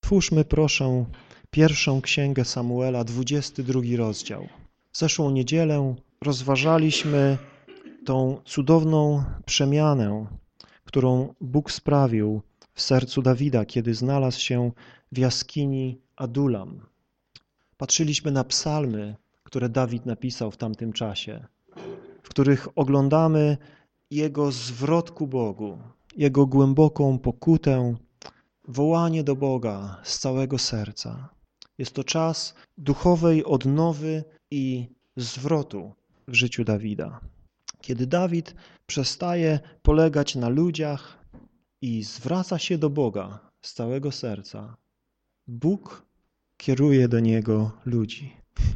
Otwórzmy proszę pierwszą księgę Samuela, 22 rozdział. Zeszłą niedzielę rozważaliśmy tą cudowną przemianę, którą Bóg sprawił w sercu Dawida, kiedy znalazł się w jaskini Adulam. Patrzyliśmy na psalmy, które Dawid napisał w tamtym czasie, w których oglądamy jego zwrot ku Bogu, jego głęboką pokutę, wołanie do Boga z całego serca. Jest to czas duchowej odnowy i zwrotu w życiu Dawida. Kiedy Dawid przestaje polegać na ludziach i zwraca się do Boga z całego serca, Bóg kieruje do niego ludzi.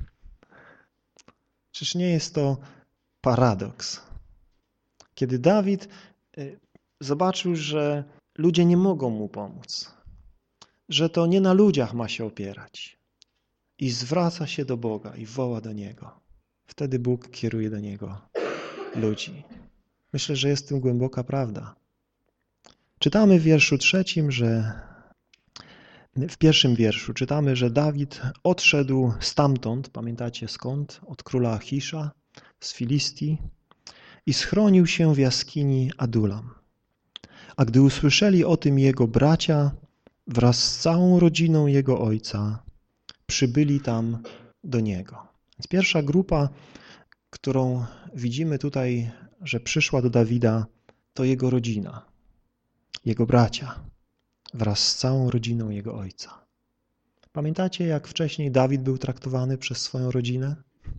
Czyż nie jest to paradoks? Kiedy Dawid zobaczył, że ludzie nie mogą mu pomóc, że to nie na ludziach ma się opierać i zwraca się do Boga i woła do Niego, wtedy Bóg kieruje do niego ludzi. Myślę, że jest w tym głęboka prawda. Czytamy w wierszu 3, w pierwszym wierszu czytamy, że Dawid odszedł stamtąd, pamiętacie skąd? Od króla Achisza z Filistii i schronił się w jaskini Adulam. A gdy usłyszeli o tym jego bracia wraz z całą rodziną jego ojca, przybyli tam do niego. Więc pierwsza grupa, którą widzimy tutaj, że przyszła do Dawida, to jego rodzina, jego bracia wraz z całą rodziną jego ojca. Pamiętacie, jak wcześniej Dawid był traktowany przez swoją rodzinę?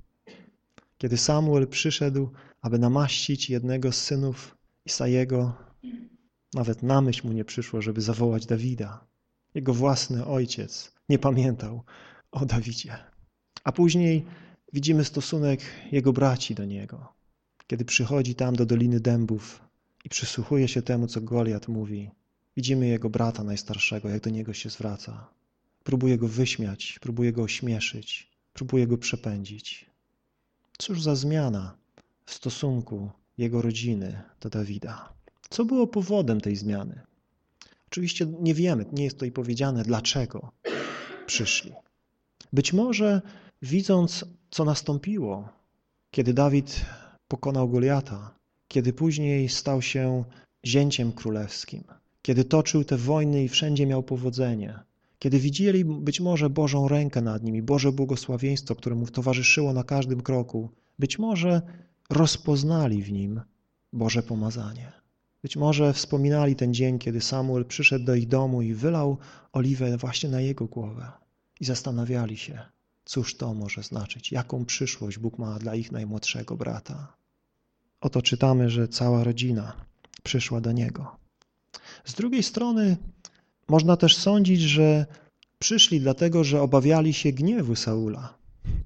Kiedy Samuel przyszedł, aby namaścić jednego z synów Isajego, nawet na myśl mu nie przyszło, żeby zawołać Dawida. Jego własny ojciec nie pamiętał o Dawidzie. A później widzimy stosunek jego braci do niego. Kiedy przychodzi tam do Doliny Dębów i przysłuchuje się temu, co Goliat mówi, widzimy jego brata najstarszego, jak do niego się zwraca. Próbuje go wyśmiać, próbuje go ośmieszyć, próbuje go przepędzić. Cóż za zmiana w stosunku jego rodziny do Dawida. Co było powodem tej zmiany? Oczywiście nie wiemy, nie jest tutaj powiedziane, dlaczego przyszli. Być może widząc, co nastąpiło, kiedy Dawid pokonał Goliata, kiedy później stał się zięciem królewskim, kiedy toczył te wojny i wszędzie miał powodzenie, kiedy widzieli być może Bożą rękę nad nim i Boże błogosławieństwo, które mu towarzyszyło na każdym kroku, być może rozpoznali w nim Boże pomazanie. Być może wspominali ten dzień, kiedy Samuel przyszedł do ich domu i wylał oliwę właśnie na jego głowę i zastanawiali się, cóż to może znaczyć, jaką przyszłość Bóg ma dla ich najmłodszego brata. Oto czytamy, że cała rodzina przyszła do niego. Z drugiej strony można też sądzić, że przyszli dlatego, że obawiali się gniewu Saula.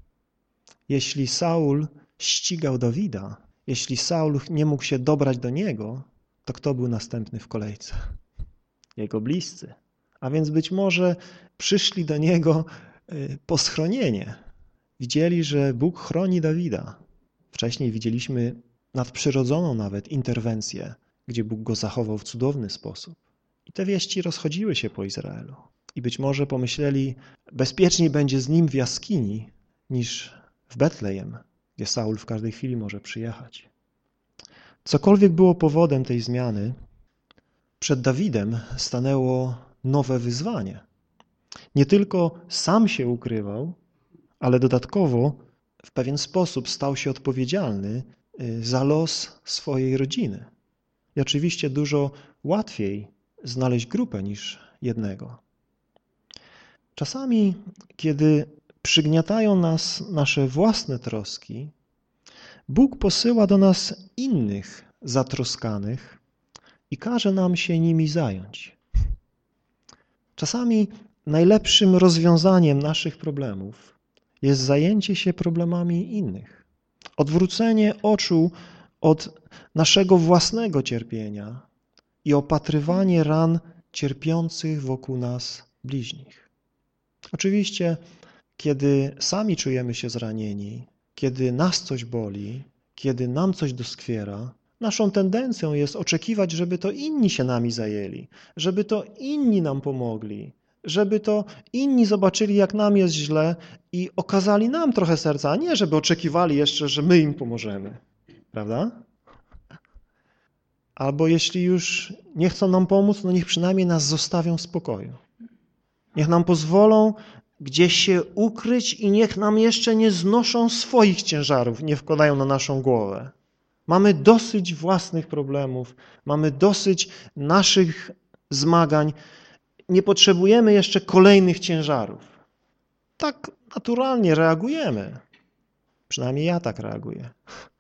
Jeśli Saul ścigał Dawida, jeśli Saul nie mógł się dobrać do niego, to kto był następny w kolejce? Jego bliscy. A więc być może przyszli do niego po schronienie. Widzieli, że Bóg chroni Dawida. Wcześniej widzieliśmy nadprzyrodzoną nawet interwencję, gdzie Bóg go zachował w cudowny sposób. I te wieści rozchodziły się po Izraelu. I być może pomyśleli, bezpieczniej będzie z nim w jaskini niż w Betlejem, gdzie Saul w każdej chwili może przyjechać. Cokolwiek było powodem tej zmiany, przed Dawidem stanęło nowe wyzwanie. Nie tylko sam się ukrywał, ale dodatkowo w pewien sposób stał się odpowiedzialny za los swojej rodziny. I oczywiście dużo łatwiej znaleźć grupę niż jednego. Czasami, kiedy przygniatają nas nasze własne troski, Bóg posyła do nas innych zatroskanych i każe nam się nimi zająć. Czasami najlepszym rozwiązaniem naszych problemów jest zajęcie się problemami innych. Odwrócenie oczu od naszego własnego cierpienia i opatrywanie ran cierpiących wokół nas bliźnich. Oczywiście, kiedy sami czujemy się zranieni, kiedy nas coś boli, kiedy nam coś doskwiera, naszą tendencją jest oczekiwać, żeby to inni się nami zajęli, żeby to inni nam pomogli, żeby to inni zobaczyli, jak nam jest źle i okazali nam trochę serca, a nie żeby oczekiwali jeszcze, że my im pomożemy. Prawda? Albo jeśli już nie chcą nam pomóc, no niech przynajmniej nas zostawią w spokoju. Niech nam pozwolą gdzieś się ukryć i niech nam jeszcze nie znoszą swoich ciężarów, nie wkładają na naszą głowę. Mamy dosyć własnych problemów, mamy dosyć naszych zmagań, nie potrzebujemy jeszcze kolejnych ciężarów. Tak naturalnie reagujemy. Przynajmniej ja tak reaguję.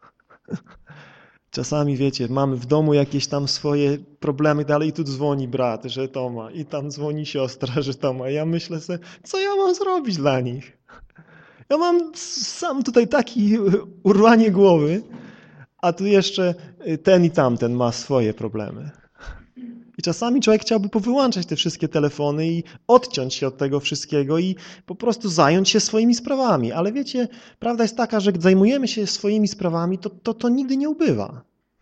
Czasami, wiecie, mamy w domu jakieś tam swoje problemy, dalej tu dzwoni brat, że to ma, i tam dzwoni siostra, że to ma. Ja myślę sobie, co ja mam zrobić dla nich? Ja mam sam tutaj taki urwanie głowy, a tu jeszcze ten i tamten ma swoje problemy. I czasami człowiek chciałby powyłączać te wszystkie telefony i odciąć się od tego wszystkiego i po prostu zająć się swoimi sprawami. Ale wiecie, prawda jest taka, że gdy zajmujemy się swoimi sprawami, to nigdy nie ubywa.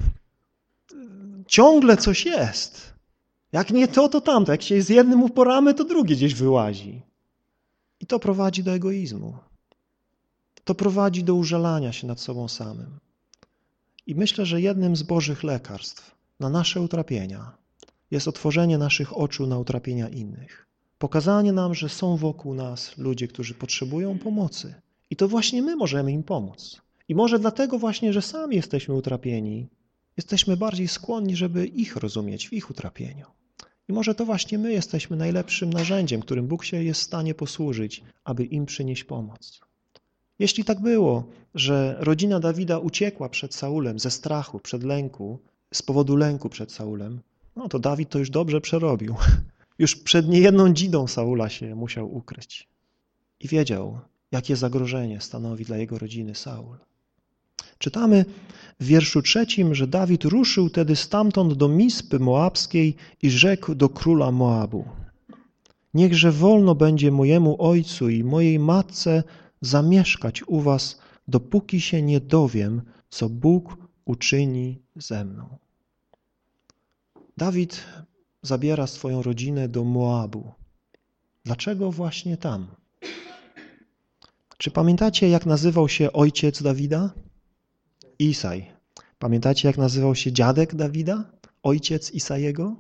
Ciągle coś jest. Jak nie to, to tamto. Jak się z jednym uporamy, to drugie gdzieś wyłazi. I to prowadzi do egoizmu. To prowadzi do użalania się nad sobą samym. I myślę, że jednym z Bożych lekarstw na nasze utrapienia jest otworzenie naszych oczu na utrapienia innych. Pokazanie nam, że są wokół nas ludzie, którzy potrzebują pomocy. I to właśnie my możemy im pomóc. I może dlatego właśnie, że sami jesteśmy utrapieni, jesteśmy bardziej skłonni, żeby ich rozumieć w ich utrapieniu. I może to właśnie my jesteśmy najlepszym narzędziem, którym Bóg się jest w stanie posłużyć, aby im przynieść pomoc. Jeśli tak było, że rodzina Dawida uciekła przed Saulem ze strachu, przed lęku, z powodu lęku przed Saulem, no to Dawid to już dobrze przerobił. Już przed niejedną dzidą Saula się musiał ukryć. I wiedział, jakie zagrożenie stanowi dla jego rodziny Saul. Czytamy w wierszu 3, że Dawid ruszył tedy stamtąd do Mispy Moabskiej i rzekł do króla Moabu: niechże wolno będzie mojemu ojcu i mojej matce zamieszkać u was, dopóki się nie dowiem, co Bóg uczyni ze mną. Dawid zabiera swoją rodzinę do Moabu. Dlaczego właśnie tam? Czy pamiętacie, jak nazywał się ojciec Dawida? Isaj. Pamiętacie, jak nazywał się dziadek Dawida? Ojciec Isajego?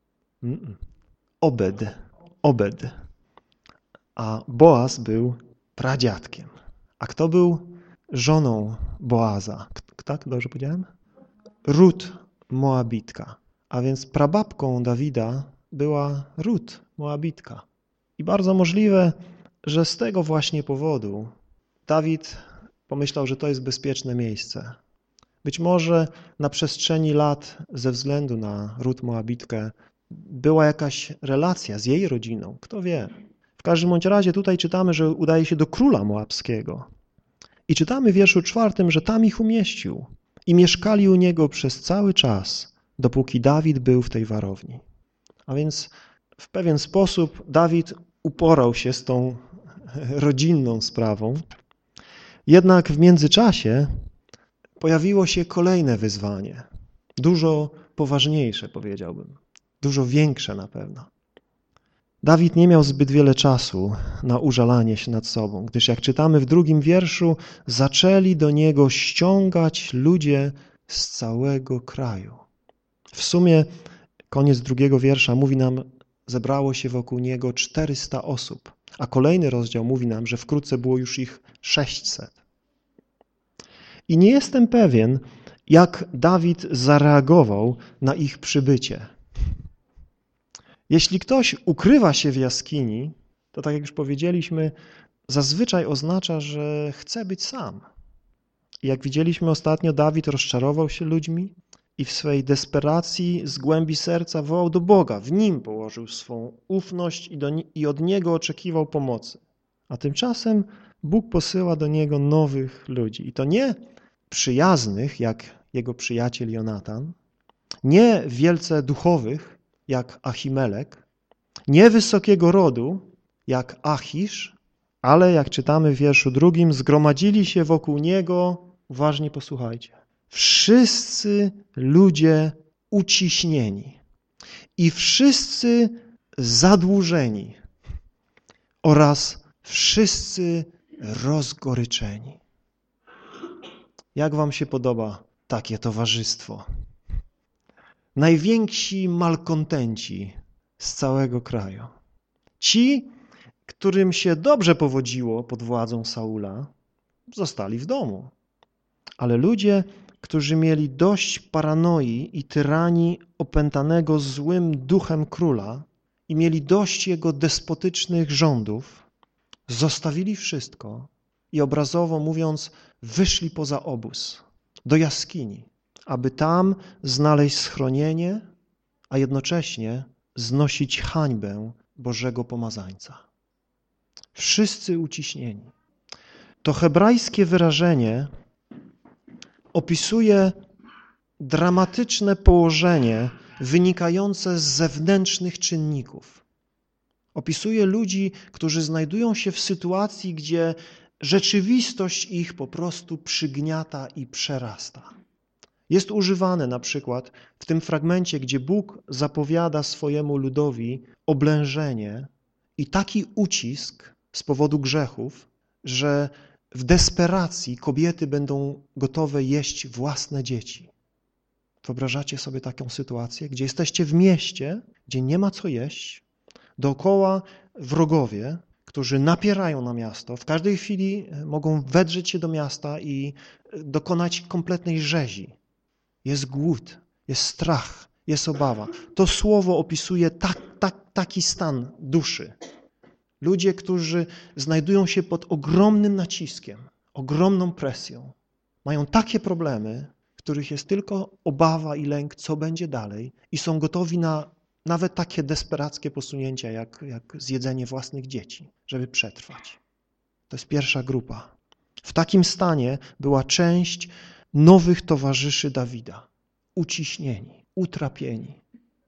Obed. A Boaz był pradziadkiem. A kto był żoną Boaza? Tak, dobrze powiedziałem? Rut Moabitka. A więc prababką Dawida była Rut Moabitka. I bardzo możliwe, że z tego właśnie powodu Dawid pomyślał, że to jest bezpieczne miejsce. Być może na przestrzeni lat ze względu na Rut Moabitkę była jakaś relacja z jej rodziną, kto wie. W każdym bądź razie tutaj czytamy, że udaje się do króla moabskiego. I czytamy w wierszu 4, że tam ich umieścił i mieszkali u niego przez cały czas, dopóki Dawid był w tej warowni. A więc w pewien sposób Dawid uporał się z tą rodzinną sprawą. Jednak w międzyczasie pojawiło się kolejne wyzwanie, dużo poważniejsze, powiedziałbym, dużo większe na pewno. Dawid nie miał zbyt wiele czasu na użalanie się nad sobą, gdyż jak czytamy w 2 wierszu, zaczęli do niego ściągać ludzie z całego kraju. W sumie koniec 2 wiersza mówi nam, zebrało się wokół niego 400 osób, a kolejny rozdział mówi nam, że wkrótce było już ich 600. I nie jestem pewien, jak Dawid zareagował na ich przybycie. Jeśli ktoś ukrywa się w jaskini, to tak jak już powiedzieliśmy, zazwyczaj oznacza, że chce być sam. I jak widzieliśmy ostatnio, Dawid rozczarował się ludźmi i w swej desperacji z głębi serca wołał do Boga. W Nim położył swą ufność i od Niego oczekiwał pomocy. A tymczasem Bóg posyła do niego nowych ludzi. I to nie przyjaznych, jak jego przyjaciel Jonatan, nie wielce duchowych, jak Achimelek, nie wysokiego rodu, jak Achisz, ale jak czytamy w wierszu 2, zgromadzili się wokół niego, uważnie posłuchajcie, wszyscy ludzie uciśnieni i wszyscy zadłużeni. oraz wszyscy rozgoryczeni. Jak wam się podoba takie towarzystwo? Najwięksi malkontenci z całego kraju. Ci, którym się dobrze powodziło pod władzą Saula, zostali w domu. Ale ludzie, którzy mieli dość paranoi i tyranii opętanego złym duchem króla i mieli dość jego despotycznych rządów, zostawili wszystko i obrazowo mówiąc, wyszli poza obóz, do jaskini, aby tam znaleźć schronienie, a jednocześnie znosić hańbę Bożego Pomazańca. Wszyscy uciśnieni. To hebrajskie wyrażenie opisuje dramatyczne położenie wynikające z zewnętrznych czynników. Opisuje ludzi, którzy znajdują się w sytuacji, gdzie rzeczywistość ich po prostu przygniata i przerasta. Jest używane na przykład w tym fragmencie, gdzie Bóg zapowiada swojemu ludowi oblężenie i taki ucisk z powodu grzechów, że w desperacji kobiety będą gotowe jeść własne dzieci. Wyobrażacie sobie taką sytuację, gdzie jesteście w mieście, gdzie nie ma co jeść, dookoła wrogowie, którzy napierają na miasto, w każdej chwili mogą wedrzeć się do miasta i dokonać kompletnej rzezi. Jest głód, jest strach, jest obawa. To słowo opisuje taki stan duszy. Ludzie, którzy znajdują się pod ogromnym naciskiem, ogromną presją, mają takie problemy, w których jest tylko obawa i lęk, co będzie dalej i są gotowi na nawet takie desperackie posunięcia, jak zjedzenie własnych dzieci, żeby przetrwać. To jest pierwsza grupa. W takim stanie była część nowych towarzyszy Dawida, uciśnieni, utrapieni.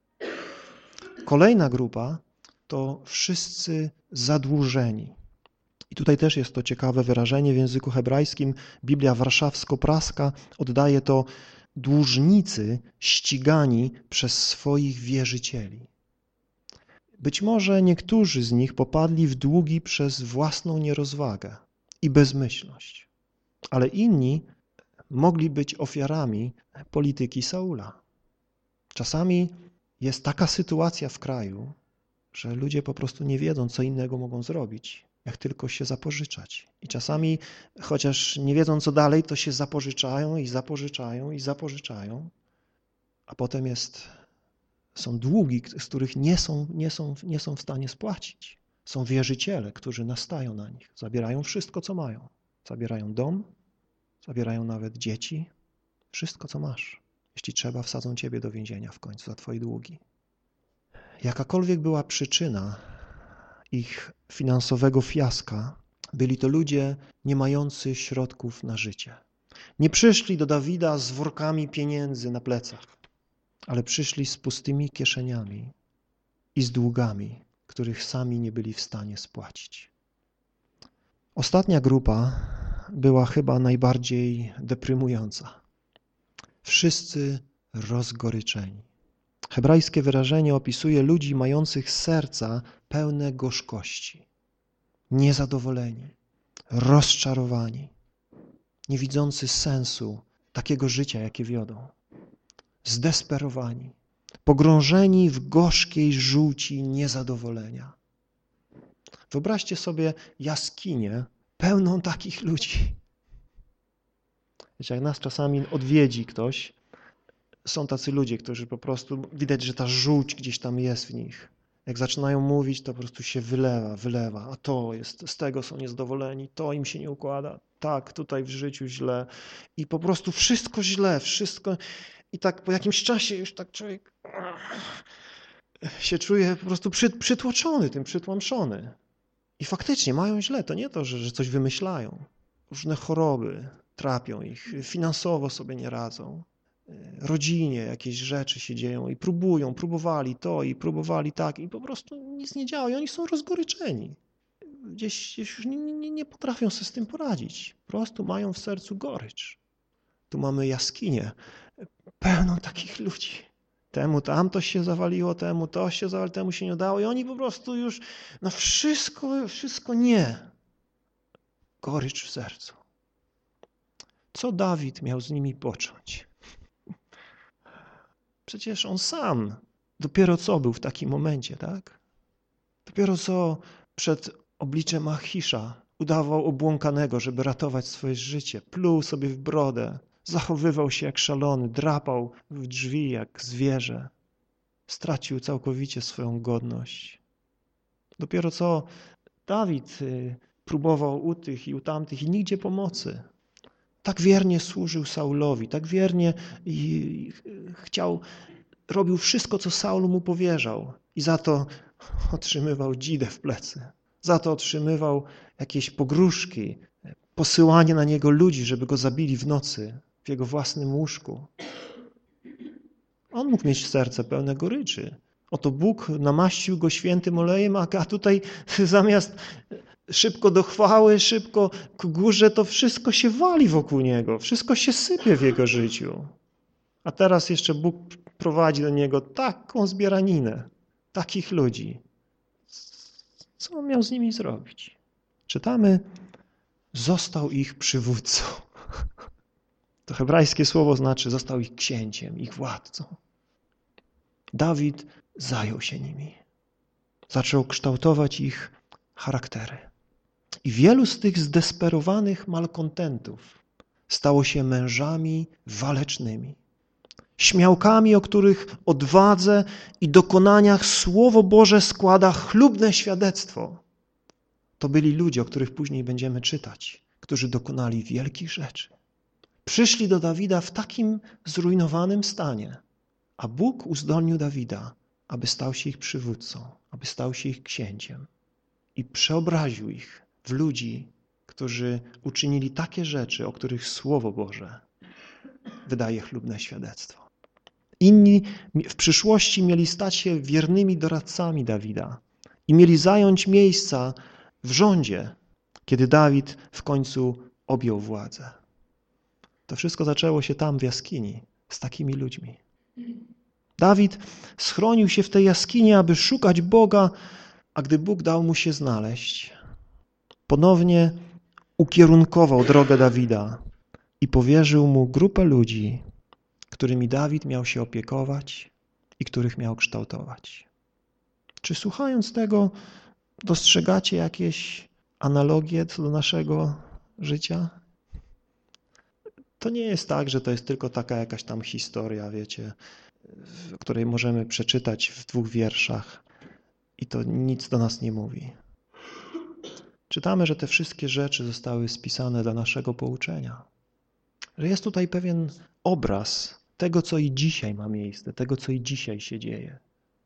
Kolejna grupa to wszyscy zadłużeni. I tutaj też jest to ciekawe wyrażenie w języku hebrajskim. Biblia warszawsko-praska oddaje to dłużnicy ścigani przez swoich wierzycieli. Być może niektórzy z nich popadli w długi przez własną nierozwagę i bezmyślność, ale inni mogli być ofiarami polityki Saula. Czasami jest taka sytuacja w kraju, że ludzie po prostu nie wiedzą, co innego mogą zrobić, jak tylko się zapożyczać. I czasami, chociaż nie wiedzą, co dalej, to się zapożyczają i zapożyczają i zapożyczają, a potem są długi, z których nie są w stanie spłacić. Są wierzyciele, którzy nastają na nich, zabierają wszystko, co mają. Zabierają dom, zabierają nawet dzieci, wszystko, co masz. Jeśli trzeba, wsadzą ciebie do więzienia w końcu za twoje długi. Jakakolwiek była przyczyna ich finansowego fiaska, byli to ludzie nie mający środków na życie. Nie przyszli do Dawida z workami pieniędzy na plecach, ale przyszli z pustymi kieszeniami i z długami, których sami nie byli w stanie spłacić. Ostatnia grupa była chyba najbardziej deprymująca. Wszyscy rozgoryczeni. Hebrajskie wyrażenie opisuje ludzi mających serca pełne gorzkości, niezadowoleni, rozczarowani, nie widzący sensu takiego życia, jakie wiodą, zdesperowani, pogrążeni w gorzkiej żółci niezadowolenia. Wyobraźcie sobie jaskinię pełną takich ludzi. Wiecie, jak nas czasami odwiedzi ktoś, są tacy ludzie, którzy po prostu, widać, że ta żółć gdzieś tam jest w nich. Jak zaczynają mówić, to po prostu się wylewa, a to jest, z tego są niezadowoleni, to im się nie układa, tak, tutaj w życiu źle i po prostu wszystko źle, wszystko i tak po jakimś czasie już tak człowiek się czuje po prostu przytłoczony tym, przytłamszony. I faktycznie mają źle, to nie to, że coś wymyślają. Różne choroby trapią ich, finansowo sobie nie radzą. Rodzinie jakieś rzeczy się dzieją i próbowali to i próbowali tak i po prostu nic nie działa i oni są rozgoryczeni. Gdzieś już nie potrafią sobie z tym poradzić. Po prostu mają w sercu gorycz. Tu mamy jaskinię pełną takich ludzi. Temu tamto się zawaliło, temu to się zawaliło, temu się nie udało i oni po prostu już, no wszystko nie. Gorycz w sercu. Co Dawid miał z nimi począć? Przecież on sam dopiero co był w takim momencie, tak? Dopiero co przed obliczem Achisza udawał obłąkanego, żeby ratować swoje życie. Pluł sobie w brodę, zachowywał się jak szalony, drapał w drzwi jak zwierzę. Stracił całkowicie swoją godność. Dopiero co Dawid próbował u tych i u tamtych i nigdzie pomocy. Tak wiernie służył Saulowi, tak wiernie i robił wszystko, co Saul mu powierzał i za to otrzymywał dzidę w plecy. Za to otrzymywał jakieś pogróżki, posyłanie na niego ludzi, żeby go zabili w nocy w jego własnym łóżku. On mógł mieć serce pełne goryczy. Oto Bóg namaścił go świętym olejem, a tutaj zamiast szybko do chwały, szybko ku górze, to wszystko się wali wokół niego, wszystko się sypie w jego życiu. A teraz jeszcze Bóg prowadzi do niego taką zbieraninę, takich ludzi. Co on miał z nimi zrobić? Czytamy, został ich przywódcą. To hebrajskie słowo znaczy, został ich księciem, ich władcą. Dawid zajął się nimi. Zaczął kształtować ich charaktery. I wielu z tych zdesperowanych malkontentów stało się mężami walecznymi. Śmiałkami, o których odwadze i dokonaniach Słowo Boże składa chlubne świadectwo. To byli ludzie, o których później będziemy czytać, którzy dokonali wielkich rzeczy. Przyszli do Dawida w takim zrujnowanym stanie, a Bóg uzdolnił Dawida, aby stał się ich przywódcą, aby stał się ich księciem i przeobraził ich w ludzi, którzy uczynili takie rzeczy, o których Słowo Boże wydaje chlubne świadectwo. Inni w przyszłości mieli stać się wiernymi doradcami Dawida i mieli zająć miejsca w rządzie, kiedy Dawid w końcu objął władzę. To wszystko zaczęło się tam w jaskini z takimi ludźmi. Dawid schronił się w tej jaskini, aby szukać Boga, a gdy Bóg dał mu się znaleźć, ponownie ukierunkował drogę Dawida i powierzył mu grupę ludzi, którymi Dawid miał się opiekować i których miał kształtować. Czy słuchając tego dostrzegacie jakieś analogie co do naszego życia? To nie jest tak, że to jest tylko taka jakaś tam historia, wiecie, o której możemy przeczytać w 2 wierszach i to nic do nas nie mówi. Czytamy, że te wszystkie rzeczy zostały spisane dla naszego pouczenia. Że jest tutaj pewien obraz tego, co i dzisiaj ma miejsce, tego, co i dzisiaj się dzieje.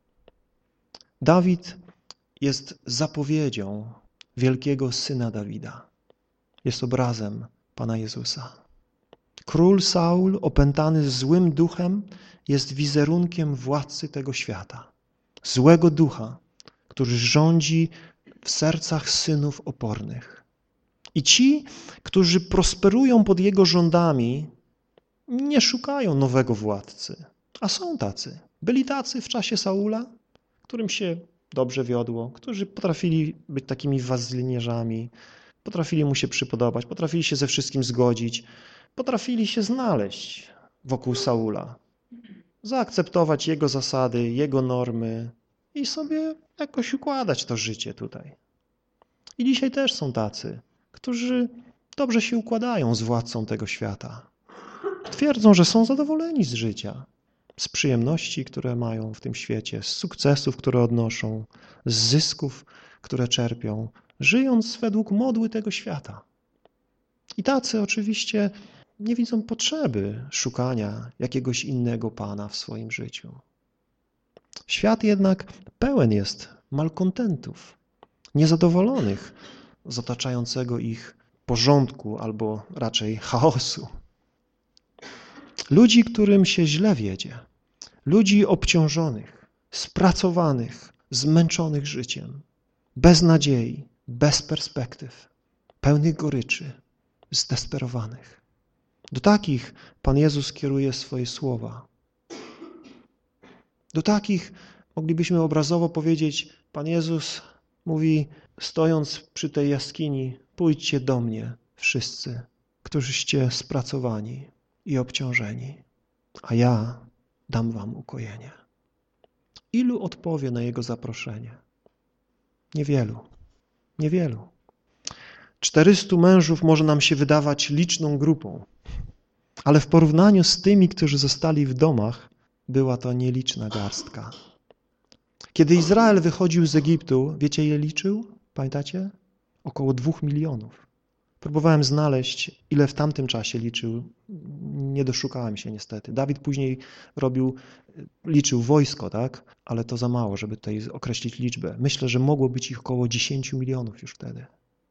Dawid jest zapowiedzią wielkiego Syna Dawida. Jest obrazem Pana Jezusa. Król Saul, opętany złym duchem, jest wizerunkiem władcy tego świata. Złego ducha, który rządzi w sercach synów opornych. I ci, którzy prosperują pod jego rządami, nie szukają nowego władcy, a są tacy. Byli tacy w czasie Saula, którym się dobrze wiodło, którzy potrafili być takimi wazylnierzami, potrafili mu się przypodobać, potrafili się ze wszystkim zgodzić, potrafili się znaleźć wokół Saula, zaakceptować jego zasady, jego normy i sobie jakoś układać to życie tutaj. I dzisiaj też są tacy, którzy dobrze się układają z władcą tego świata. Twierdzą, że są zadowoleni z życia, z przyjemności, które mają w tym świecie, z sukcesów, które odnoszą, z zysków, które czerpią, żyjąc według modły tego świata. I tacy oczywiście nie widzą potrzeby szukania jakiegoś innego Pana w swoim życiu. Świat jednak pełen jest malkontentów, niezadowolonych z otaczającego ich porządku albo raczej chaosu. Ludzi, którym się źle wiedzie, ludzi obciążonych, spracowanych, zmęczonych życiem, bez nadziei, bez perspektyw, pełnych goryczy, zdesperowanych. Do takich Pan Jezus kieruje swoje słowa. Do takich moglibyśmy obrazowo powiedzieć, Pan Jezus mówi, stojąc przy tej jaskini, pójdźcie do mnie wszyscy, którzyście spracowani i obciążeni, a ja dam wam ukojenie. Ilu odpowie na Jego zaproszenie? Niewielu. Niewielu. 400 mężów może nam się wydawać liczną grupą, ale w porównaniu z tymi, którzy zostali w domach, była to nieliczna garstka. Kiedy Izrael wychodził z Egiptu, wiecie ile liczył? Pamiętacie? Około 2 milionów. Próbowałem znaleźć, ile w tamtym czasie liczył. Nie doszukałem się niestety. Dawid później liczył wojsko, tak? Ale to za mało, żeby tutaj określić liczbę. Myślę, że mogło być ich około 10 milionów już wtedy.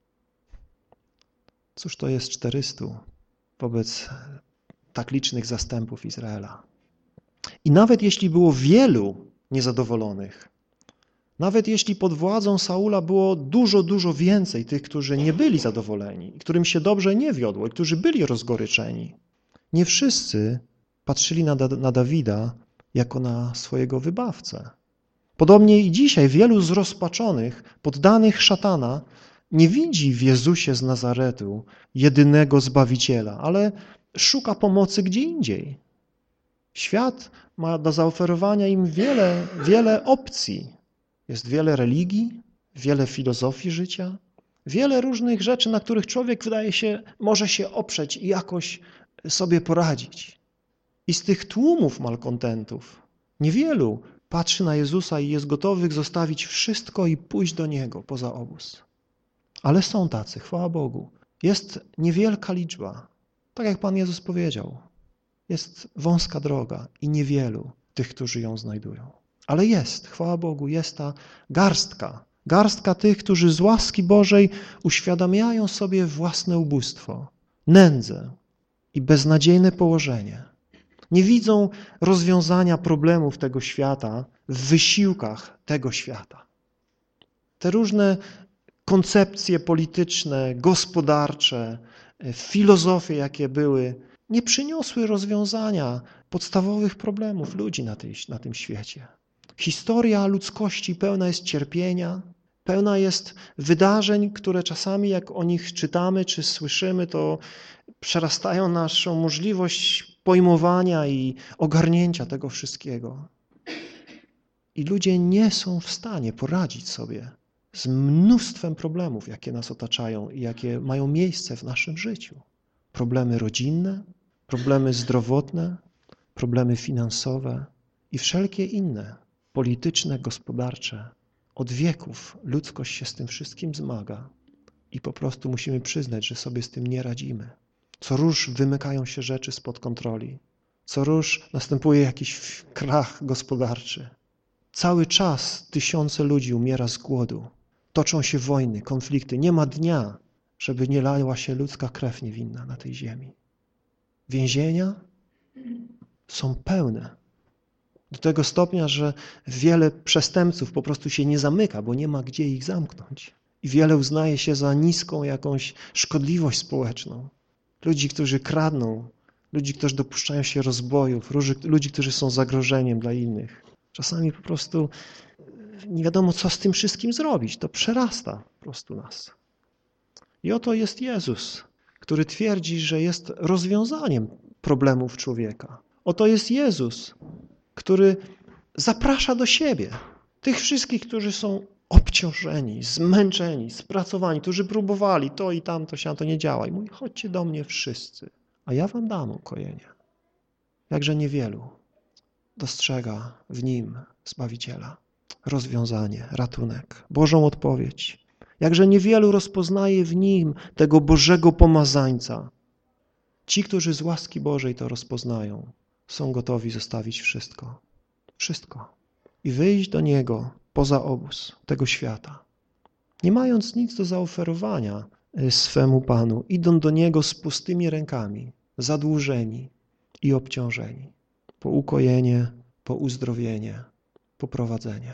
Cóż to jest 400 wobec tak licznych zastępów Izraela? I nawet jeśli było wielu niezadowolonych, nawet jeśli pod władzą Saula było dużo więcej tych, którzy nie byli zadowoleni, którym się dobrze nie wiodło i którzy byli rozgoryczeni, nie wszyscy patrzyli na Dawida jako na swojego wybawcę. Podobnie i dzisiaj wielu zrozpaczonych, poddanych szatana nie widzi w Jezusie z Nazaretu jedynego Zbawiciela, ale szuka pomocy gdzie indziej. Świat ma do zaoferowania im wiele opcji. Jest wiele religii, wiele filozofii życia, wiele różnych rzeczy, na których człowiek może się oprzeć i jakoś sobie poradzić. I z tych tłumów malkontentów niewielu patrzy na Jezusa i jest gotowych zostawić wszystko i pójść do Niego poza obóz. Ale są tacy, chwała Bogu. Jest niewielka liczba. Tak jak Pan Jezus powiedział, jest wąska droga i niewielu tych, którzy ją znajdują. Ale jest, chwała Bogu, jest ta garstka tych, którzy z łaski Bożej uświadamiają sobie własne ubóstwo, nędzę i beznadziejne położenie. Nie widzą rozwiązania problemów tego świata w wysiłkach tego świata. Te różne koncepcje polityczne, gospodarcze, filozofie, jakie były, nie przyniosły rozwiązania podstawowych problemów ludzi na tym świecie. Historia ludzkości pełna jest cierpienia, pełna jest wydarzeń, które czasami jak o nich czytamy czy słyszymy, to przerastają naszą możliwość pojmowania i ogarnięcia tego wszystkiego. I ludzie nie są w stanie poradzić sobie z mnóstwem problemów, jakie nas otaczają i jakie mają miejsce w naszym życiu. Problemy rodzinne, problemy zdrowotne, problemy finansowe i wszelkie inne, polityczne, gospodarcze. Od wieków ludzkość się z tym wszystkim zmaga i po prostu musimy przyznać, że sobie z tym nie radzimy. Co róż wymykają się rzeczy spod kontroli. Co róż następuje jakiś krach gospodarczy. Cały czas tysiące ludzi umiera z głodu. Toczą się wojny, konflikty. Nie ma dnia, żeby nie lała się ludzka krew niewinna na tej ziemi. Więzienia są pełne. Do tego stopnia, że wiele przestępców po prostu się nie zamyka, bo nie ma gdzie ich zamknąć. I wiele uznaje się za niską jakąś szkodliwość społeczną. Ludzi, którzy kradną, ludzi, którzy dopuszczają się rozbojów, ludzi, którzy są zagrożeniem dla innych. Czasami po prostu nie wiadomo, co z tym wszystkim zrobić. To przerasta po prostu nas. I oto jest Jezus, który twierdzi, że jest rozwiązaniem problemów człowieka. Oto jest Jezus, który zaprasza do siebie tych wszystkich, którzy są obciążeni, zmęczeni, spracowani, którzy próbowali to i tamto, to nie działa. I mówi, chodźcie do mnie wszyscy, a ja wam dam ukojenie. Jakże niewielu dostrzega w Nim Zbawiciela, rozwiązanie, ratunek, Bożą odpowiedź. Jakże niewielu rozpoznaje w Nim tego Bożego pomazańca. Ci, którzy z łaski Bożej to rozpoznają, są gotowi zostawić wszystko. Wszystko. I wyjść do Niego poza obóz tego świata. Nie mając nic do zaoferowania swemu Panu, idą do Niego z pustymi rękami, zadłużeni i obciążeni. Po ukojenie, po uzdrowienie, po prowadzenie.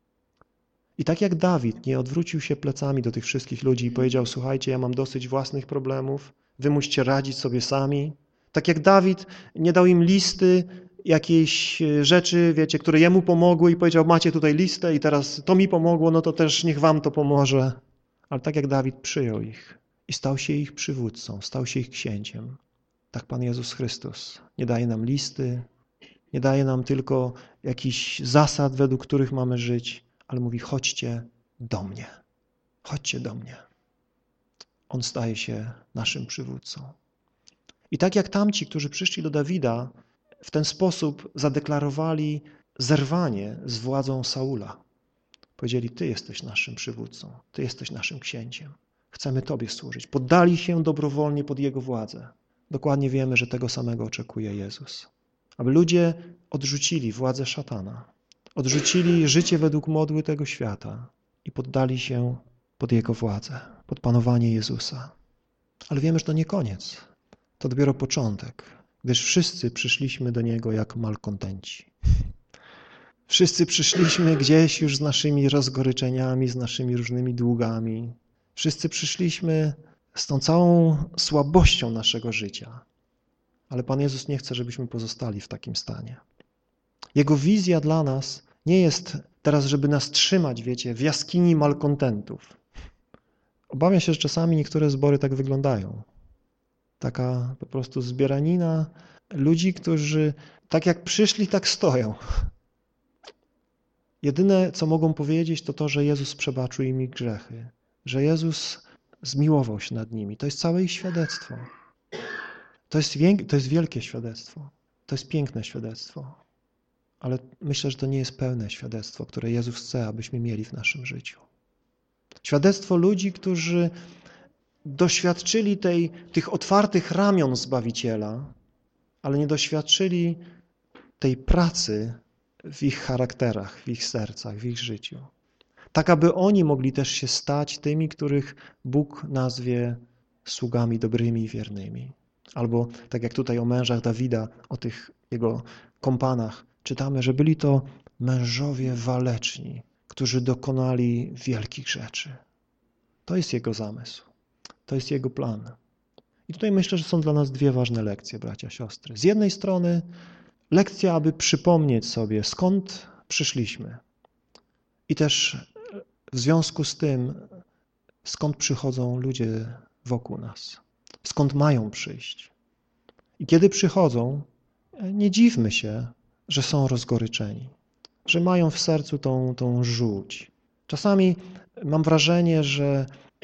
I tak jak Dawid nie odwrócił się plecami do tych wszystkich ludzi i powiedział, słuchajcie, ja mam dosyć własnych problemów, wy musicie radzić sobie sami. Tak jak Dawid nie dał im listy jakieś rzeczy, wiecie, które jemu pomogły i powiedział, macie tutaj listę i teraz to mi pomogło, no to też niech wam to pomoże. Ale tak jak Dawid przyjął ich i stał się ich przywódcą, stał się ich księciem, tak Pan Jezus Chrystus nie daje nam listy, nie daje nam tylko jakichś zasad, według których mamy żyć, ale mówi, chodźcie do mnie. Chodźcie do mnie. On staje się naszym przywódcą. I tak jak tamci, którzy przyszli do Dawida, w ten sposób zadeklarowali zerwanie z władzą Saula. Powiedzieli, Ty jesteś naszym przywódcą, Ty jesteś naszym księciem. Chcemy Tobie służyć. Poddali się dobrowolnie pod Jego władzę. Dokładnie wiemy, że tego samego oczekuje Jezus. Aby ludzie odrzucili władzę szatana, odrzucili życie według modły tego świata i poddali się pod Jego władzę, pod panowanie Jezusa. Ale wiemy, że to nie koniec. To dopiero początek, gdyż wszyscy przyszliśmy do Niego jak malkontenci. Wszyscy przyszliśmy gdzieś już z naszymi rozgoryczeniami, z naszymi różnymi długami. Wszyscy przyszliśmy z tą całą słabością naszego życia. Ale Pan Jezus nie chce, żebyśmy pozostali w takim stanie. Jego wizja dla nas nie jest teraz, żeby nas trzymać, wiecie, w jaskini malkontentów. Obawiam się, że czasami niektóre zbory tak wyglądają. Taka po prostu zbieranina ludzi, którzy tak jak przyszli, tak stoją. Jedyne, co mogą powiedzieć, to to, że Jezus przebaczył im ich grzechy, że Jezus zmiłował się nad nimi. To jest całe ich świadectwo. To jest wielkie świadectwo. To jest piękne świadectwo. Ale myślę, że to nie jest pełne świadectwo, które Jezus chce, abyśmy mieli w naszym życiu. Świadectwo ludzi, którzy doświadczyli tych otwartych ramion Zbawiciela, ale nie doświadczyli tej pracy w ich charakterach, w ich sercach, w ich życiu. Tak, aby oni mogli też się stać tymi, których Bóg nazwie sługami dobrymi i wiernymi. Albo tak jak tutaj o mężach Dawida, o tych jego kompanach, czytamy, że byli to mężowie waleczni, którzy dokonali wielkich rzeczy. To jest jego zamysł. To jest jego plan. I tutaj myślę, że są dla nas dwie ważne lekcje, bracia, siostry. Z jednej strony lekcja, aby przypomnieć sobie, skąd przyszliśmy. I też w związku z tym, skąd przychodzą ludzie wokół nas. Skąd mają przyjść. I kiedy przychodzą, nie dziwmy się, że są rozgoryczeni. Że mają w sercu tą żółć. Czasami mam wrażenie, że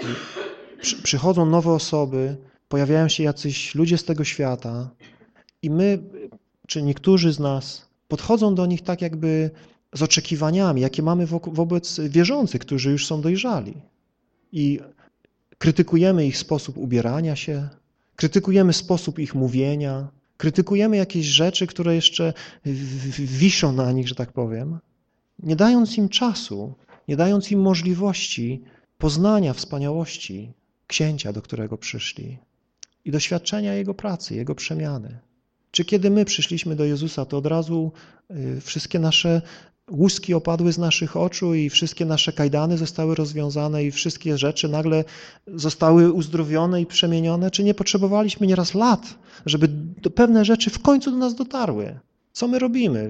przychodzą nowe osoby, pojawiają się jacyś ludzie z tego świata i my, czy niektórzy z nas, podchodzą do nich tak jakby z oczekiwaniami, jakie mamy wobec wierzących, którzy już są dojrzali. I krytykujemy ich sposób ubierania się, krytykujemy sposób ich mówienia, krytykujemy jakieś rzeczy, które jeszcze wiszą na nich, że tak powiem, nie dając im czasu, nie dając im możliwości poznania wspaniałości księcia, do którego przyszli i doświadczenia Jego pracy, Jego przemiany. Czy kiedy my przyszliśmy do Jezusa, to od razu wszystkie nasze łuski opadły z naszych oczu i wszystkie nasze kajdany zostały rozwiązane i wszystkie rzeczy nagle zostały uzdrowione i przemienione? Czy nie potrzebowaliśmy nieraz lat, żeby pewne rzeczy w końcu do nas dotarły? Co my robimy?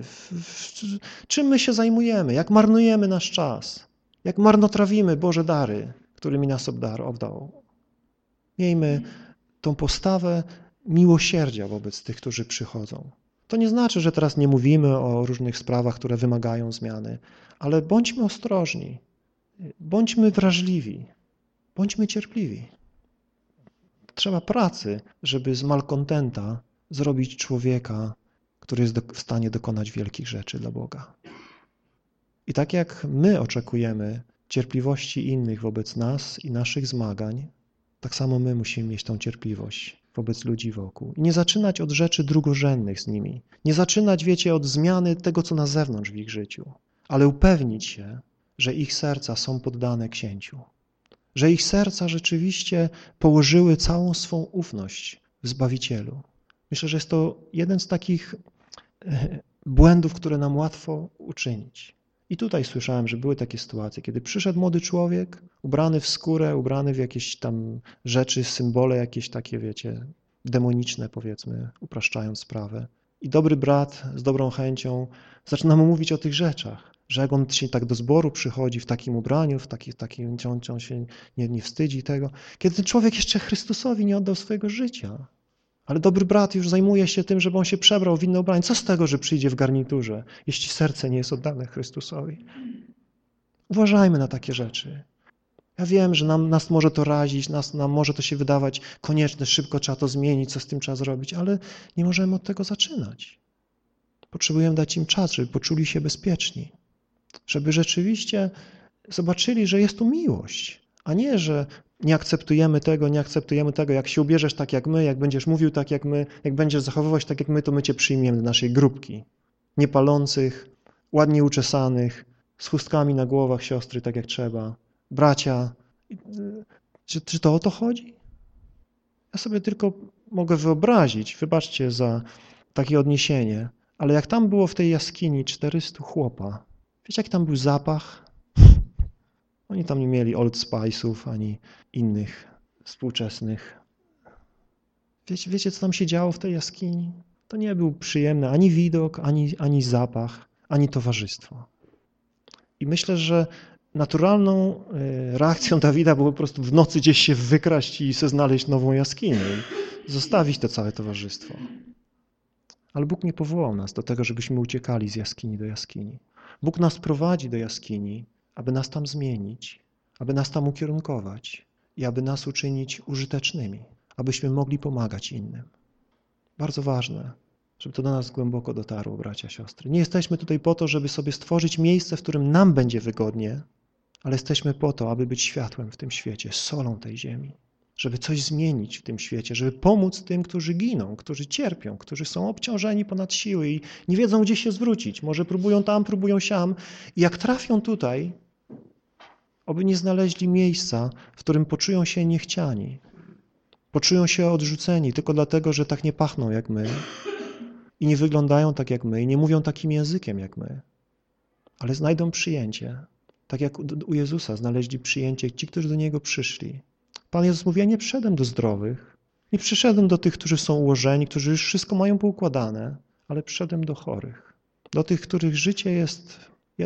Czym my się zajmujemy? Jak marnujemy nasz czas? Jak marnotrawimy Boże dary, którymi nas obdał? Miejmy tą postawę miłosierdzia wobec tych, którzy przychodzą. To nie znaczy, że teraz nie mówimy o różnych sprawach, które wymagają zmiany, ale bądźmy ostrożni, bądźmy wrażliwi, bądźmy cierpliwi. Trzeba pracy, żeby z malkontenta zrobić człowieka, który jest w stanie dokonać wielkich rzeczy dla Boga. I tak jak my oczekujemy cierpliwości innych wobec nas i naszych zmagań, tak samo my musimy mieć tą cierpliwość wobec ludzi wokół. I nie zaczynać od rzeczy drugorzędnych z nimi. Nie zaczynać, wiecie, od zmiany tego, co na zewnątrz w ich życiu, ale upewnić się, że ich serca są poddane Księciu. Że ich serca rzeczywiście położyły całą swą ufność w Zbawicielu. Myślę, że jest to jeden z takich błędów, które nam łatwo uczynić. I tutaj słyszałem, że były takie sytuacje, kiedy przyszedł młody człowiek, ubrany w skórę, ubrany w jakieś tam rzeczy, symbole jakieś takie, wiecie, demoniczne, powiedzmy, upraszczając sprawę. I dobry brat z dobrą chęcią zaczyna mu mówić o tych rzeczach, że jak on się tak do zboru przychodzi w takim ubraniu, w takim on się nie wstydzi tego, kiedy ten człowiek jeszcze Chrystusowi nie oddał swojego życia. Ale dobry brat już zajmuje się tym, żeby on się przebrał w inne ubranie. Co z tego, że przyjdzie w garniturze, jeśli serce nie jest oddane Chrystusowi? Uważajmy na takie rzeczy. Ja wiem, że nas może to razić, nam może to się wydawać konieczne, szybko trzeba to zmienić, co z tym trzeba zrobić, ale nie możemy od tego zaczynać. Potrzebujemy dać im czas, żeby poczuli się bezpieczni, żeby rzeczywiście zobaczyli, że jest tu miłość, a nie, że nie akceptujemy tego, jak się ubierzesz tak jak my, jak będziesz mówił tak jak my, jak będziesz zachowywać tak jak my, to my cię przyjmiemy do naszej grupki. Niepalących, ładnie uczesanych, z chustkami na głowach siostry tak jak trzeba. Bracia, czy to o to chodzi? Ja sobie tylko mogę wyobrazić, wybaczcie za takie odniesienie, ale jak tam było w tej jaskini 400 chłopa, wiecie jaki tam był zapach? Oni tam nie mieli Old Spice'ów ani innych współczesnych. Wiecie, co tam się działo w tej jaskini? To nie był przyjemny ani widok, ani zapach, ani towarzystwo. I myślę, że naturalną reakcją Dawida było po prostu w nocy gdzieś się wykraść i sobie znaleźć nową jaskinię i zostawić to całe towarzystwo. Ale Bóg nie powołał nas do tego, żebyśmy uciekali z jaskini do jaskini. Bóg nas prowadzi do jaskini, aby nas tam zmienić, aby nas tam ukierunkować i aby nas uczynić użytecznymi, abyśmy mogli pomagać innym. Bardzo ważne, żeby to do nas głęboko dotarło, bracia, siostry. Nie jesteśmy tutaj po to, żeby sobie stworzyć miejsce, w którym nam będzie wygodnie, ale jesteśmy po to, aby być światłem w tym świecie, solą tej ziemi, żeby coś zmienić w tym świecie, żeby pomóc tym, którzy giną, którzy cierpią, którzy są obciążeni ponad siły i nie wiedzą, gdzie się zwrócić. Może próbują tam, próbują siam i jak trafią tutaj, oby nie znaleźli miejsca, w którym poczują się niechciani, poczują się odrzuceni tylko dlatego, że tak nie pachną jak my i nie wyglądają tak jak my i nie mówią takim językiem jak my, ale znajdą przyjęcie, tak jak u Jezusa znaleźli przyjęcie ci, którzy do Niego przyszli. Pan Jezus mówi, ja nie przyszedłem do zdrowych, nie przyszedłem do tych, którzy są ułożeni, którzy już wszystko mają poukładane, ale przyszedłem do chorych, do tych, których życie jest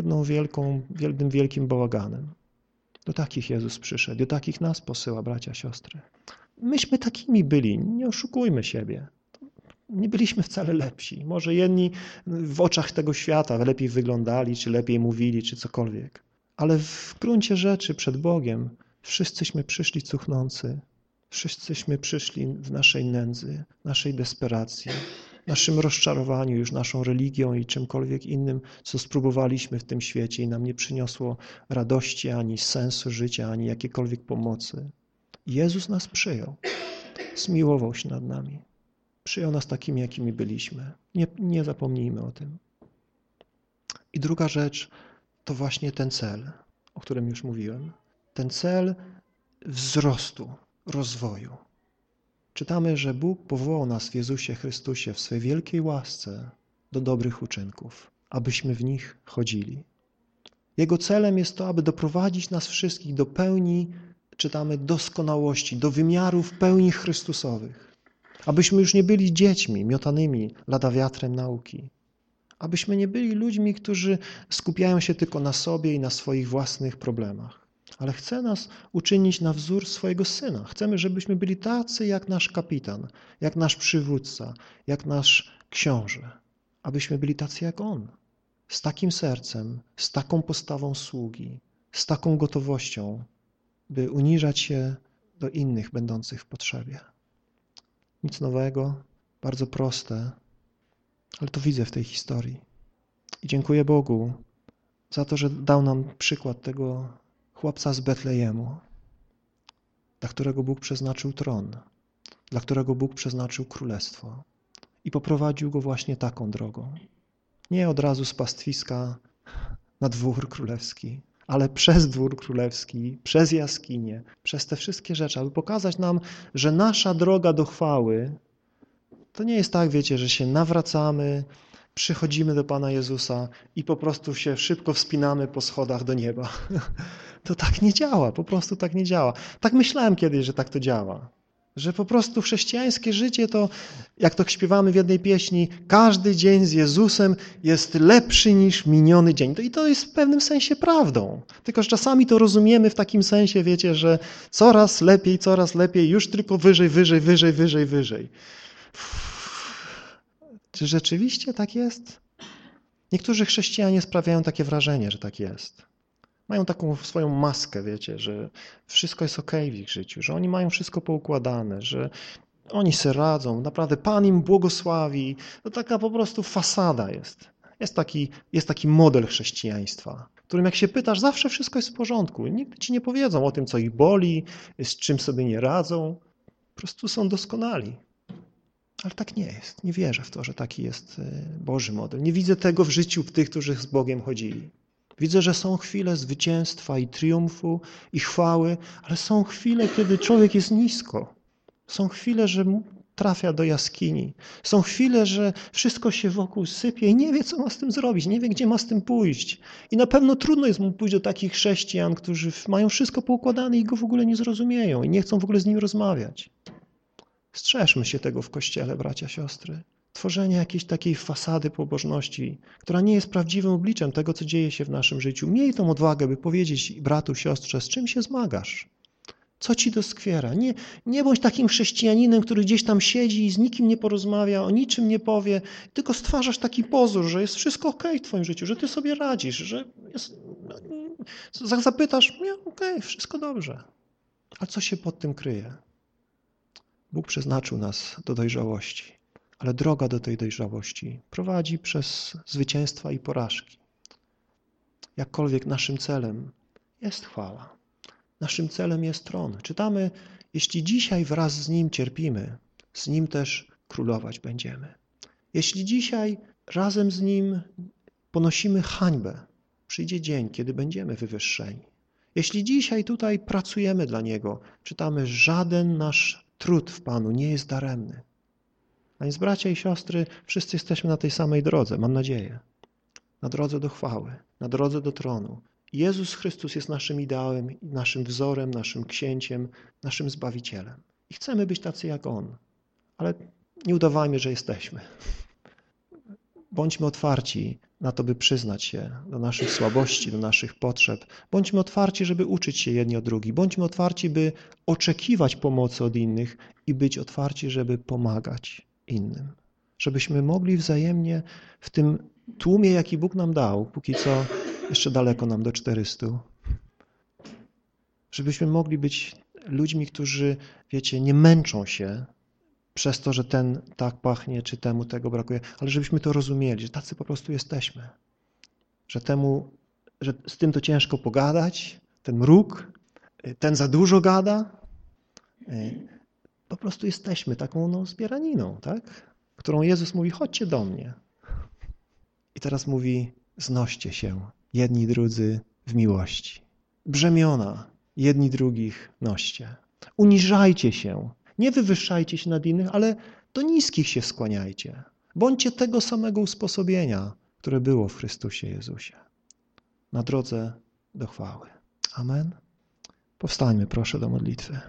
jednym wielkim bałaganem. Do takich Jezus przyszedł, do takich nas posyła, bracia, siostry. Myśmy takimi byli, nie oszukujmy siebie. Nie byliśmy wcale lepsi. Może jedni w oczach tego świata lepiej wyglądali, czy lepiej mówili, czy cokolwiek. Ale w gruncie rzeczy przed Bogiem wszyscyśmy przyszli cuchnący. Wszyscyśmy przyszli w naszej nędzy, naszej desperacji, naszym rozczarowaniu już naszą religią i czymkolwiek innym, co spróbowaliśmy w tym świecie i nam nie przyniosło radości, ani sensu życia, ani jakiejkolwiek pomocy. Jezus nas przyjął, zmiłował się nad nami. Przyjął nas takimi, jakimi byliśmy. Nie zapomnijmy o tym. I druga rzecz to właśnie ten cel, o którym już mówiłem. Ten cel wzrostu, rozwoju. Czytamy, że Bóg powołał nas w Jezusie Chrystusie w swej wielkiej łasce do dobrych uczynków, abyśmy w nich chodzili. Jego celem jest to, aby doprowadzić nas wszystkich do pełni, czytamy, doskonałości, do wymiarów pełni Chrystusowych. Abyśmy już nie byli dziećmi miotanymi lada wiatrem nauki. Abyśmy nie byli ludźmi, którzy skupiają się tylko na sobie i na swoich własnych problemach. Ale chce nas uczynić na wzór swojego Syna. Chcemy, żebyśmy byli tacy jak nasz kapitan, jak nasz przywódca, jak nasz książę. Abyśmy byli tacy jak On. Z takim sercem, z taką postawą sługi, z taką gotowością, by uniżać się do innych będących w potrzebie. Nic nowego, bardzo proste, ale to widzę w tej historii. I dziękuję Bogu za to, że dał nam przykład tego chłopca z Betlejemu, dla którego Bóg przeznaczył tron, dla którego Bóg przeznaczył królestwo i poprowadził go właśnie taką drogą. Nie od razu z pastwiska na dwór królewski, ale przez dwór królewski, przez jaskinię, przez te wszystkie rzeczy, aby pokazać nam, że nasza droga do chwały to nie jest tak, wiecie, że się nawracamy, przychodzimy do Pana Jezusa i po prostu się szybko wspinamy po schodach do nieba. To tak nie działa, po prostu tak nie działa. Tak myślałem kiedyś, że tak to działa. Że po prostu chrześcijańskie życie to, jak to śpiewamy w jednej pieśni, każdy dzień z Jezusem jest lepszy niż miniony dzień. I to jest w pewnym sensie prawdą. Tylko że czasami to rozumiemy w takim sensie, wiecie, że coraz lepiej, już tylko wyżej. Czy rzeczywiście tak jest? Niektórzy chrześcijanie sprawiają takie wrażenie, że tak jest. Mają taką swoją maskę, wiecie, że wszystko jest okej w ich życiu, że oni mają wszystko poukładane, że oni sobie radzą, naprawdę Pan im błogosławi. To taka po prostu fasada jest. Jest taki model chrześcijaństwa, w którym jak się pytasz, zawsze wszystko jest w porządku. Nigdy ci nie powiedzą o tym, co ich boli, z czym sobie nie radzą. Po prostu są doskonali. Ale tak nie jest. Nie wierzę w to, że taki jest Boży model. Nie widzę tego w życiu tych, którzy z Bogiem chodzili. Widzę, że są chwile zwycięstwa i triumfu i chwały, ale są chwile, kiedy człowiek jest nisko. Są chwile, że trafia do jaskini. Są chwile, że wszystko się wokół sypie i nie wie, co ma z tym zrobić, nie wie, gdzie ma z tym pójść. I na pewno trudno jest mu pójść do takich chrześcijan, którzy mają wszystko poukładane i go w ogóle nie zrozumieją i nie chcą w ogóle z nim rozmawiać. Strzeżmy się tego w Kościele, bracia, siostry. Tworzenie jakiejś takiej fasady pobożności, która nie jest prawdziwym obliczem tego, co dzieje się w naszym życiu. Miej tą odwagę, by powiedzieć bratu, siostrze, z czym się zmagasz. Co ci doskwiera? Nie bądź takim chrześcijaninem, który gdzieś tam siedzi i z nikim nie porozmawia, o niczym nie powie, tylko stwarzasz taki pozór, że jest wszystko okej w twoim życiu, że ty sobie radzisz, że jest, zapytasz, nie, okej, wszystko dobrze. A co się pod tym kryje? Bóg przeznaczył nas do dojrzałości, ale droga do tej dojrzałości prowadzi przez zwycięstwa i porażki. Jakkolwiek naszym celem jest chwała. Naszym celem jest tron. Czytamy, jeśli dzisiaj wraz z Nim cierpimy, z Nim też królować będziemy. Jeśli dzisiaj razem z Nim ponosimy hańbę, przyjdzie dzień, kiedy będziemy wywyższeni. Jeśli dzisiaj tutaj pracujemy dla Niego, czytamy, żaden nasz trud w Panu nie jest daremny. A więc bracia i siostry, wszyscy jesteśmy na tej samej drodze, mam nadzieję. Na drodze do chwały, na drodze do tronu. Jezus Chrystus jest naszym ideałem, naszym wzorem, naszym księciem, naszym Zbawicielem. I chcemy być tacy jak On, ale nie udawajmy, że jesteśmy. Bądźmy otwarci na to, by przyznać się do naszych słabości, do naszych potrzeb. Bądźmy otwarci, żeby uczyć się jedni od drugich. Bądźmy otwarci, by oczekiwać pomocy od innych i być otwarci, żeby pomagać innym. Żebyśmy mogli wzajemnie w tym tłumie, jaki Bóg nam dał, póki co jeszcze daleko nam do 400, żebyśmy mogli być ludźmi, którzy, wiecie, nie męczą się przez to, że ten tak pachnie, czy temu tego brakuje, ale żebyśmy to rozumieli, że tacy po prostu jesteśmy. Że z tym to ciężko pogadać, ten mruk, ten za dużo gada. Po prostu jesteśmy taką zbieraniną, tak? Którą Jezus mówi, chodźcie do mnie. I teraz mówi, znoście się jedni drudzy w miłości. Brzemiona jedni drugich noście. Uniżajcie się. Nie wywyższajcie się nad innych, ale do niskich się skłaniajcie. Bądźcie tego samego usposobienia, które było w Chrystusie Jezusie. Na drodze do chwały. Amen. Powstańmy proszę do modlitwy.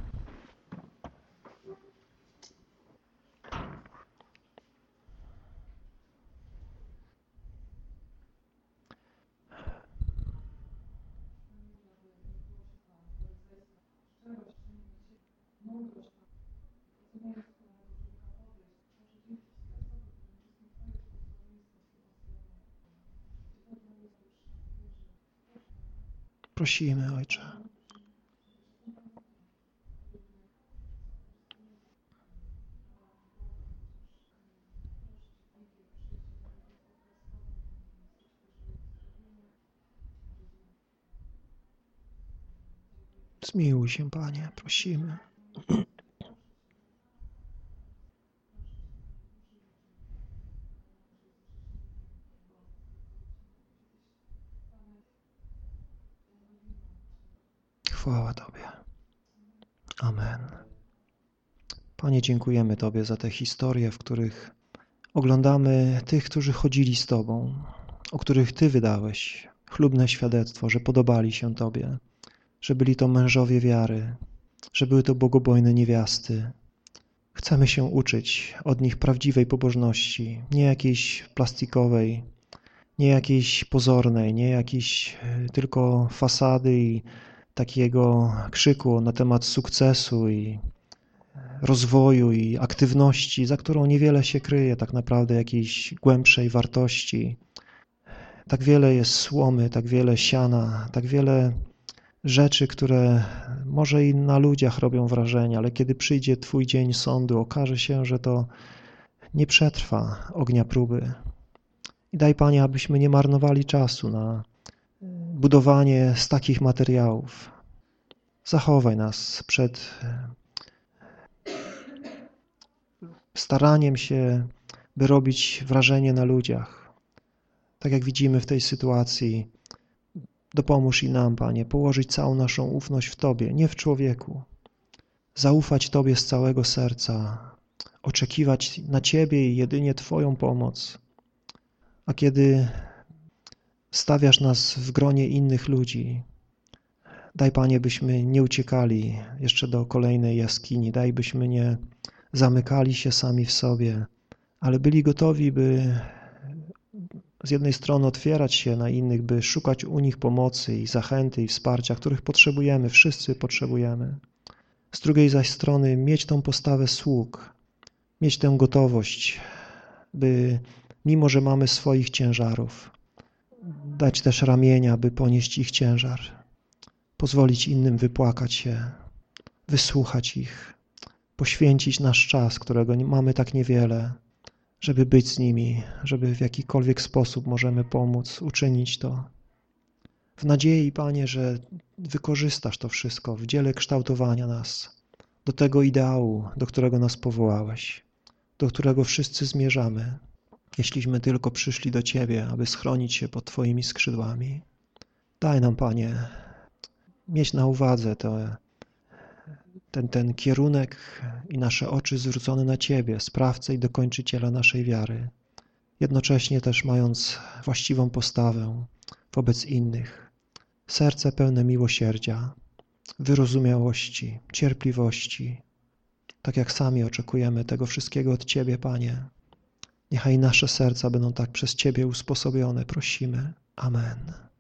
Prosimy, Ojcze. Zmiłuj się, Panie, prosimy. Chwała Tobie. Amen. Panie, dziękujemy Tobie za te historie, w których oglądamy tych, którzy chodzili z Tobą, o których Ty wydałeś chlubne świadectwo, że podobali się Tobie, że byli to mężowie wiary, że były to bogobojne niewiasty. Chcemy się uczyć od nich prawdziwej pobożności, nie jakiejś plastikowej, nie jakiejś pozornej, nie jakiejś tylko fasady i takiego krzyku na temat sukcesu i rozwoju i aktywności, za którą niewiele się kryje tak naprawdę jakiejś głębszej wartości. Tak wiele jest słomy, tak wiele siana, tak wiele rzeczy, które może i na ludziach robią wrażenie, ale kiedy przyjdzie Twój dzień sądu, okaże się, że to nie przetrwa ognia próby. I daj, Panie, abyśmy nie marnowali czasu na budowanie z takich materiałów. Zachowaj nas przed staraniem się, by robić wrażenie na ludziach. Tak jak widzimy w tej sytuacji, dopomóż i nam, Panie, położyć całą naszą ufność w Tobie, nie w człowieku. Zaufać Tobie z całego serca, oczekiwać na Ciebie i jedynie Twoją pomoc. A kiedy stawiasz nas w gronie innych ludzi, daj, Panie, byśmy nie uciekali jeszcze do kolejnej jaskini, daj, byśmy nie zamykali się sami w sobie, ale byli gotowi, by z jednej strony otwierać się na innych, by szukać u nich pomocy i zachęty i wsparcia, których potrzebujemy, wszyscy potrzebujemy. Z drugiej zaś strony mieć tą postawę sług, mieć tę gotowość, by mimo, że mamy swoich ciężarów, dać też ramienia, by ponieść ich ciężar, pozwolić innym wypłakać się, wysłuchać ich, poświęcić nasz czas, którego mamy tak niewiele, żeby być z nimi, żeby w jakikolwiek sposób możemy pomóc, uczynić to. W nadziei, Panie, że wykorzystasz to wszystko w dziele kształtowania nas do tego ideału, do którego nas powołałeś, do którego wszyscy zmierzamy, jeśliśmy tylko przyszli do Ciebie, aby schronić się pod Twoimi skrzydłami. Daj nam, Panie, mieć na uwadze ten kierunek i nasze oczy zwrócone na Ciebie, Sprawcę i Dokończyciela naszej wiary, jednocześnie też mając właściwą postawę wobec innych, serce pełne miłosierdzia, wyrozumiałości, cierpliwości, tak jak sami oczekujemy tego wszystkiego od Ciebie, Panie. Niechaj nasze serca będą tak przez Ciebie usposobione, prosimy. Amen.